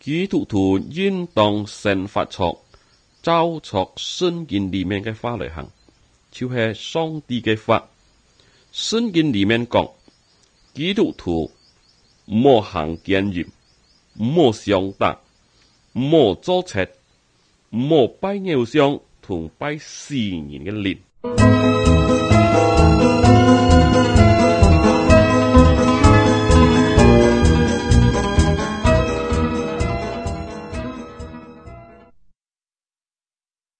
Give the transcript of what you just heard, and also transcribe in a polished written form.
基督徒應當先發出照着聖經裏面嘅法來行，就係上帝嘅法。聖經裏面講，基督徒唔好行奸淫，唔好相打，唔好做賊，唔好拜偶像同拜死人嘅靈。